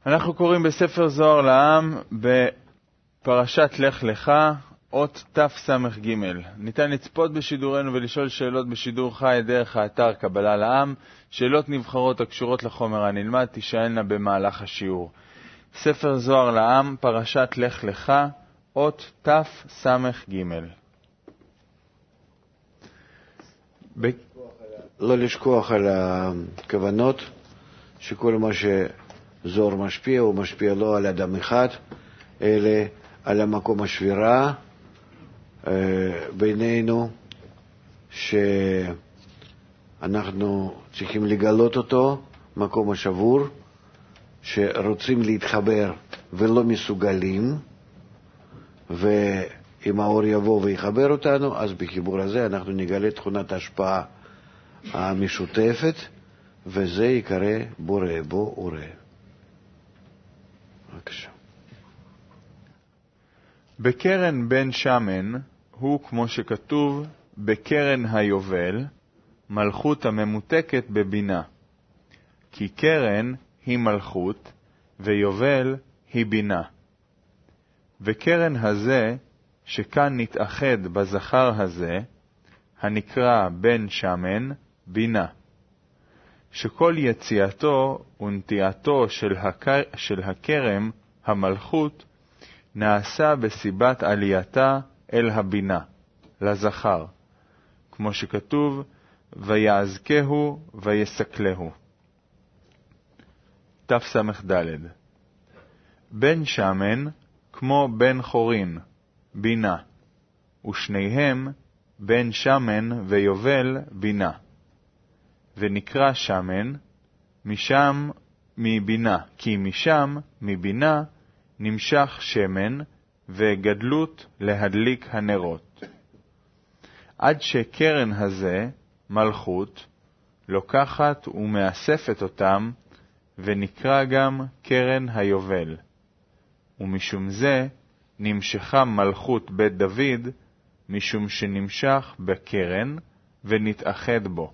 אנחנו קוראים בספר זוהר לעם בפרשת לך לך, אות תס"ג. ניתן לצפות בשידורנו ולשאול שאלות בשידור חי דרך האתר קבלה לעם. שאלות נבחרות הקשורות לחומר הנלמד תישאלנה במהלך השיעור. ספר זוהר לעם, פרשת לך לך, אות תס"ג. לא לשכוח על הכוונות, שכל מה שזוהר משפיע, הוא משפיע לא על אדם אחד, אלא על המקום השבירה בינינו, שאנחנו צריכים לגלות אותו, מקום השבור, שרוצים להתחבר ולא מסוגלים, ואם האור יבוא ויחבר אותנו, אז בחיבור הזה אנחנו נגלה תכונת השפעה המשותפת, וזה יקרא בורא בו וראה. בבקשה. בקרן בן שמן הוא, כמו שכתוב, בקרן היובל, מלכות הממותקת בבינה. כי קרן היא מלכות, ויובל היא בינה. וקרן הזה, שכאן נתאחד בזכר הזה, הנקרא בן שמן, בינה. שכל יציאתו ונטיעתו של הכרם, המלכות, נעשה בסיבת עלייתה אל הבינה, לזכר, כמו שכתוב, ויעזקהו ויסקלהו. תס"ד. בן שמן כמו בן חורין, בינה, ושניהם בן שמן ויובל בינה. ונקרא שמן משם מבינה, כי משם מבינה נמשך שמן וגדלות להדליק הנרות. עד שקרן הזה, מלכות, לוקחת ומאספת אותם, ונקרא גם קרן היובל. ומשום זה נמשכה מלכות בית דוד, משום שנמשך בקרן ונתאחד בו.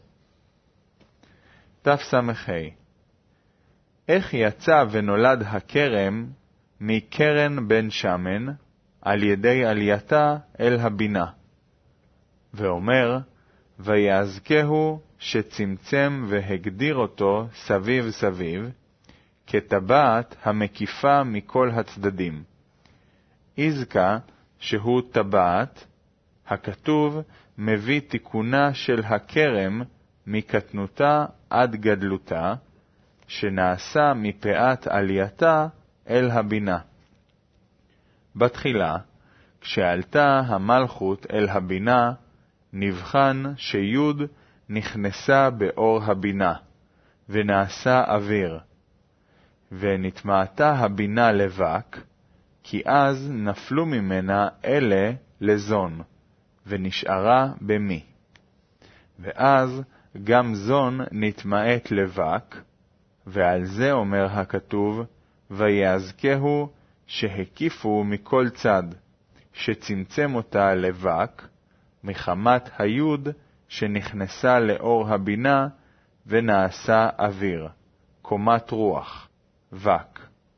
תס"ה. איך יצא ונולד הכרם מקרן בן שמן על ידי עלייתה אל הבינה? ואומר, ויעזקהו שצמצם והגדיר אותו סביב סביב, כטבעת המקיפה מכל הצדדים. עזקה שהוא טבעת, הכתוב מביא תיקונה של הכרם מקטנותה עד גדלותה, שנעשה מפאת עלייתה אל הבינה. בתחילה, כשעלתה המלכות אל הבינה, נבחן שיוד נכנסה באור הבינה, ונעשה אוויר. ונטמעתה הבינה לבק, כי אז נפלו ממנה אלה לזון, ונשארה במי. ואז גם זון נטמעת לבק, ועל זה אומר הכתוב, ויעזקהו שהקיפו מכל צד, שצמצם אותה לבק, מחמת היוד שנכנסה לאור הבינה, ונעשה אוויר, קומת רוח, וק.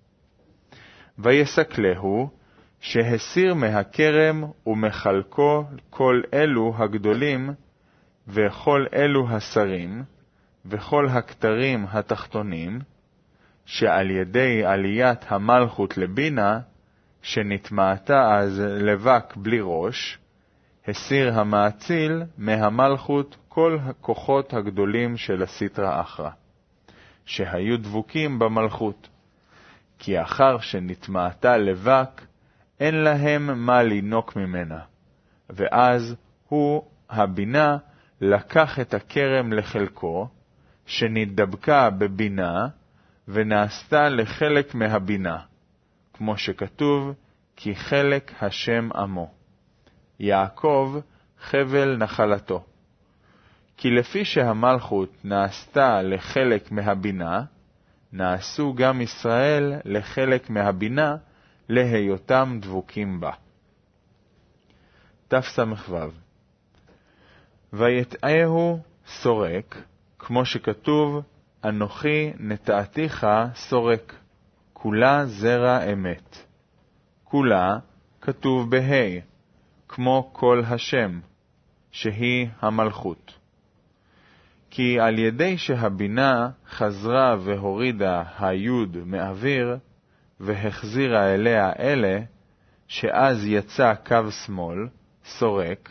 ויסקלהו, שהסיר מהכרם ומחלקו כל אלו הגדולים, וכל אלו השרים, וכל הכתרים התחתונים, שעל ידי עליית המלכות לבינה, שנטמעתה אז לבק בלי ראש, הסיר המאציל מהמלכות כל הכוחות הגדולים של הסטרא אחרא, שהיו דבוקים במלכות. כי אחר שנטמעתה לבק, אין להם מה לינוק ממנה. ואז הוא, הבינה, לקח את הכרם לחלקו, שנתדבקה בבינה, ונעשתה לחלק מהבינה, כמו שכתוב, כי חלק השם עמו. יעקב חבל נחלתו. כי לפי שהמלכות נעשתה לחלק מהבינה, נעשו גם ישראל לחלק מהבינה, להיותם דבוקים בה. תס"ו. ויטעהו סורק, כמו שכתוב, אנוכי נטעתיך סורק, כולה זרע אמת. כולה כתוב בה' כמו כל השם, שהיא המלכות. כי על ידי שהבינה חזרה והורידה היוד מאוויר, והחזירה אליה אלה, שאז יצא קו שמאל, סורק,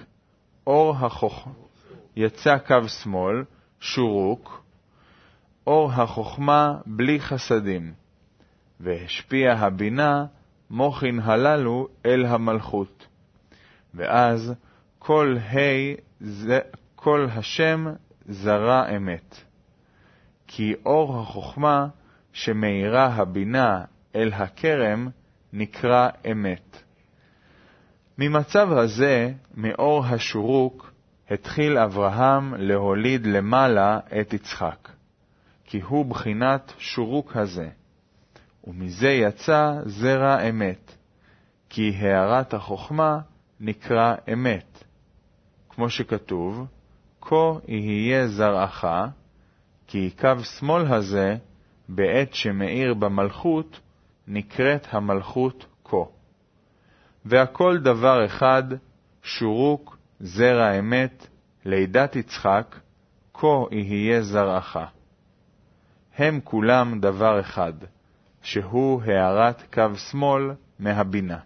יצא קו שמאל, שורוק, אור החוכמה בלי חסדים, והשפיע הבינה מוחין הללו אל המלכות. ואז כל השם זרע אמת. כי אור החוכמה שמאירה הבינה אל הכרם נקרא אמת. ממצב הזה, מאור השורוק, התחיל אברהם להוליד למעלה את יצחק, כי הוא בחינת שורוק הזה, ומזה יצא זרע אמת, כי הערת החוכמה נקרא אמת, כמו שכתוב, כה יהיה זרעך, כי קו שמאל הזה, בעת שמאיר במלכות, נקראת המלכות כה. והכל דבר אחד, שורוק, זרע אמת, לידת יצחק, כה יהיה זרעך. הם כולם דבר אחד, שהוא הערת קו שמאל מהבינה.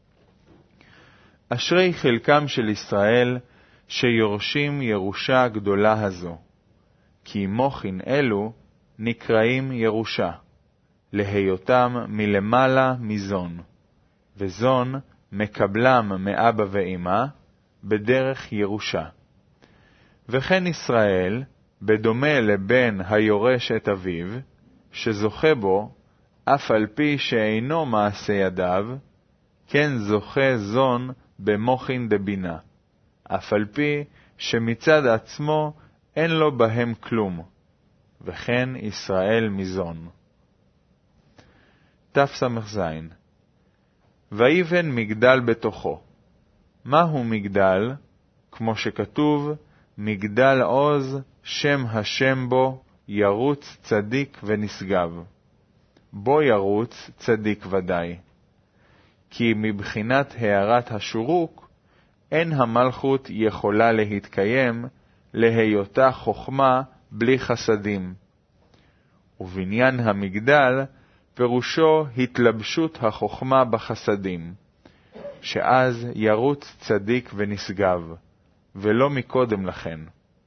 אשרי חלקם של ישראל, שיורשים ירושה גדולה הזו, כי מוחין אלו נקראים ירושה, להיותם מלמעלה מזון, וזון מקבלם מאבא ואמא בדרך ירושה. וכן ישראל, בדומה לבן היורש את אביו, שזוכה בו, אף על פי שאינו מעשה ידיו, כן זוכה זון במוחין דבינה, אף על פי שמצד עצמו אין לו בהם כלום, וכן ישראל מזון. תס"ז. ויבן מגדל בתוכו. מהו מגדל? כמו שכתוב, מגדל עוז, שם השם בו, ירוץ צדיק ונשגב. בו ירוץ צדיק ודאי. כי מבחינת הערת השורוק, אין המלכות יכולה להתקיים להיותה חוכמה בלי חסדים. ובניין המגדל פירושו התלבשות החוכמה בחסדים, שאז ירוץ צדיק ונשגב, ולא מקודם לכן.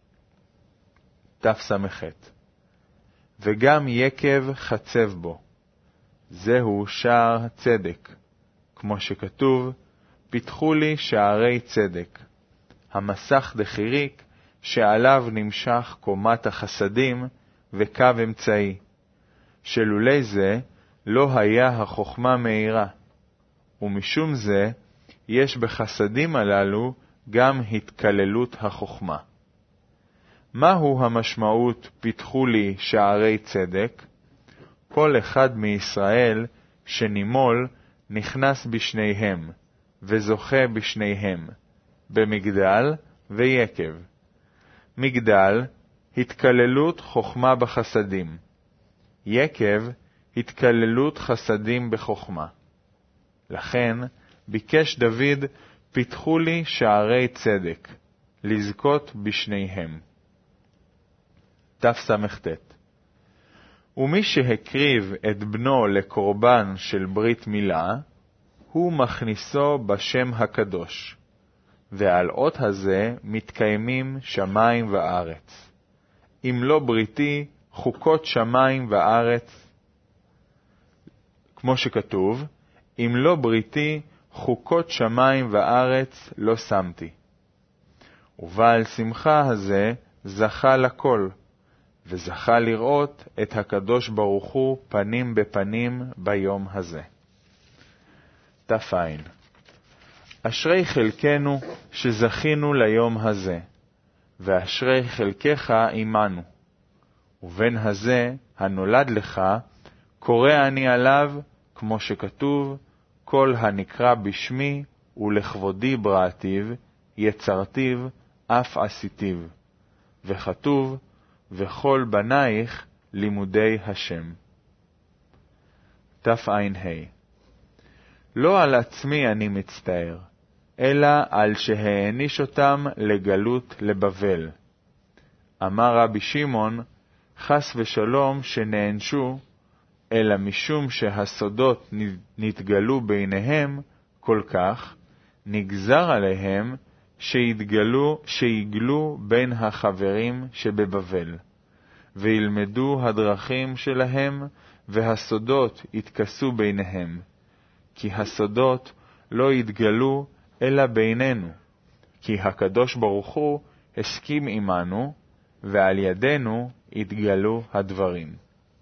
תס"ח. וגם יקב חצב בו, זהו שער צדק, כמו שכתוב, פיתחו לי שערי צדק, המסך דחיריק שעליו נמשך קומת החסדים וקו אמצעי, שלולי זה לא היה החוכמה מאירה, ומשום זה יש בחסדים הללו גם התקללות החוכמה. מהו המשמעות פיתחו לי שערי צדק? כל אחד מישראל שנימול נכנס בשניהם, וזוכה בשניהם, במגדל ויקב. מגדל, התקללות חוכמה בחסדים. יקב, התקללות חסדים בחוכמה. לכן ביקש דוד, פיתחו לי שערי צדק, לזכות בשניהם. תס"ט. ומי שהקריב את בנו לקורבן של ברית מילה, הוא מכניסו בשם הקדוש, ועל אות הזה מתקיימים שמיים וארץ. אם לא בריתי, חוקות שמיים וארץ, כמו שכתוב, אם לא בריתי, חוקות שמיים וארץ לא שמתי. ובעל שמחה הזה זכה לכל, וזכה לראות את הקדוש ברוך הוא פנים בפנים ביום הזה. תפ. אשרי חלקנו שזכינו ליום הזה, ואשרי חלקך עמנו. ובן הזה הנולד לך, קורא אני עליו, כמו שכתוב, כל הנקרא בשמי ולכבודי בראתיו, יצרתיו, אף עשיתיו. וכתוב, וכל בנייך לימודי השם. תע"ה. לא על עצמי אני מצטער, אלא על שהעניש אותם לגלות לבבל. אמר רבי שמעון, חס ושלום שנענשו, אלא משום שהסודות נתגלו ביניהם כל כך, נגזר עליהם שיגלו בין החברים שבבבל, וילמדו הדרכים שלהם, והסודות יתכסו ביניהם, כי הסודות לא יתגלו אלא בינינו, כי הקדוש ברוך הוא הסכים עמנו, ועל ידינו יתגלו הדברים.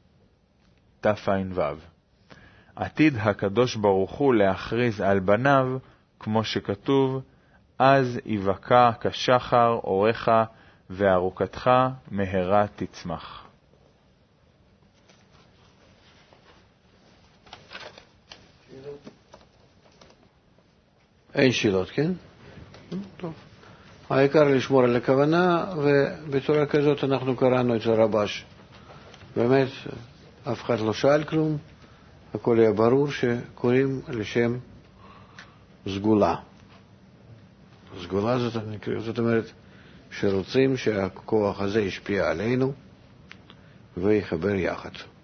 תע"ו. עתיד הקדוש ברוך הוא להכריז על בניו, כמו שכתוב, אז יבקע כשחר אורך וארוכתך מהרה תצמח. אין שאלות, כן? טוב. העיקר לשמור על הכוונה, ובצורה כזאת אנחנו קראנו את הרבש. באמת, אף אחד לא שאל כלום, הכל היה ברור שקוראים לשם סגולה. סגולה זאת אומרת שרוצים שהכוח הזה ישפיע עלינו ויחבר יחד.